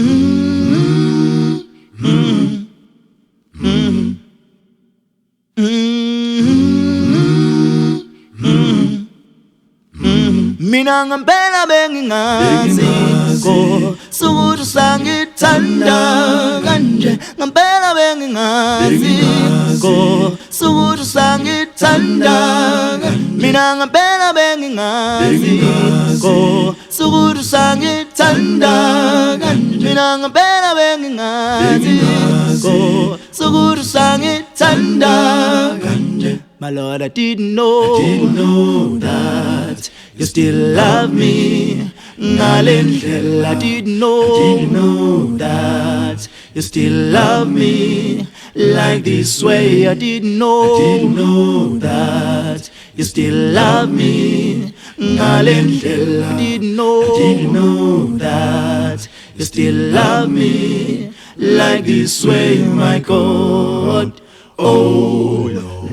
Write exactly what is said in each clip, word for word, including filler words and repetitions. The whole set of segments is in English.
Mina ngempela bengingazi ko sukuthi sangithanda kanje ngempela bengingazi ko sukuthi sangithanda mina ngempela bengingazi ko sukuthi sangithanda kanje mina ngempela bengingazi ko sukuthi sangithanda kanje. My Lord, I didn't know, I didn't know that you still love me. Ngalendlela, I didn't know, I didn't know that you still love me like this way. I didn't know, I didn't know that you still love me. Ngalendlela, I didn't know, I didn't know that you still love me like this way, my God. Oh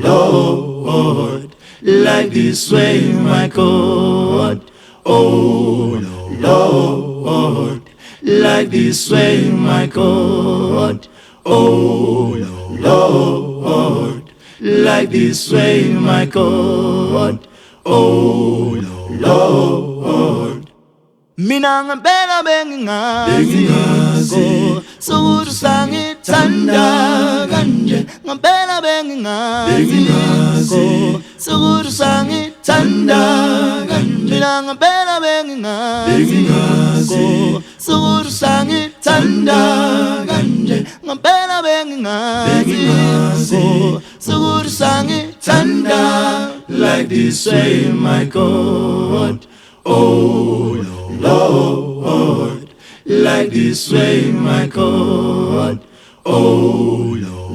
Lord, like this way, my God. Oh Lord, like this way, my God. Oh Lord, like this way, my God. Oh Lord. Mina ngempela bengingazi ko sukuthi sangithanda kanje ngempela bengingazi ko sukuthi sangithanda kanje mina ngempela bengingazi ko sukuthi sangithanda kanje ngempela bengingazi ko sukuthi sangithanda like this way, my God. Oh Lord, like this way, my God. Oh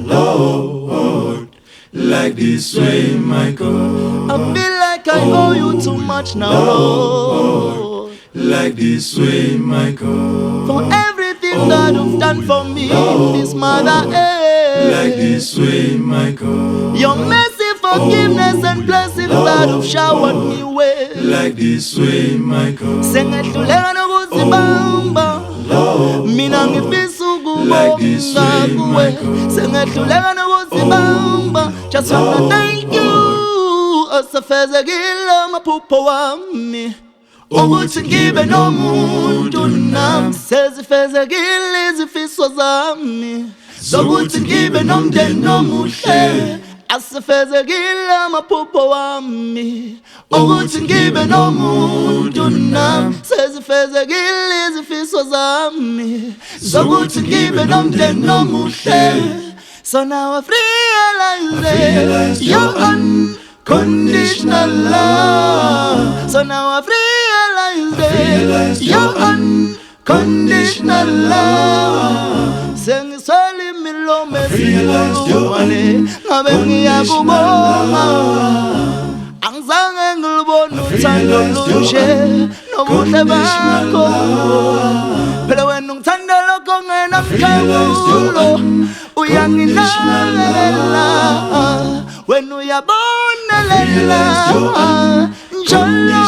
Lord, like this way, my God. I feel like I owe you too much now, Lord. Like this way, my God. For everything that you've done for me in this mother age. Like this way, my God. Your mercy, forgiveness and blessings that have showered me with. Like this way, my God. Sengahluleka nokuzibamba mina ngifisa ukubonga kuwe. Sengahluleka nokuzibamba just wanna thank you asafezekile amaphupho wami ukuthi ngibe nomuntu nami sezifezekile izifiso zami zokuthi ngibe nomndeni omuhle asifezekile amaphupho wami ukuthi ngibe nomuntu nami sezifezekile izifiso zami zokuthi ngibe nomndeni omuhle. So now I realize your unconditional love. So now I realize your unconditional love. Sengisoli milome siwale ngabe ngiyakubonga angizange ngilubone uthando lushe nobuhle bakho phela wena ungithanda lokho ngenamkhawulo uyanginakekela wena uyabonelela njalo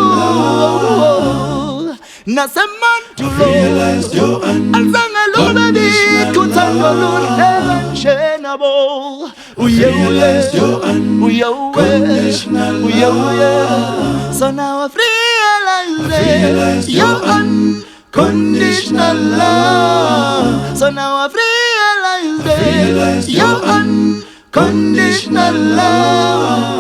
nasemandulo angizange lube bikho uthando luhle kanje nabo uye uye uye uye uye. So now I realize your unconditional love. So now I realize your unconditional love.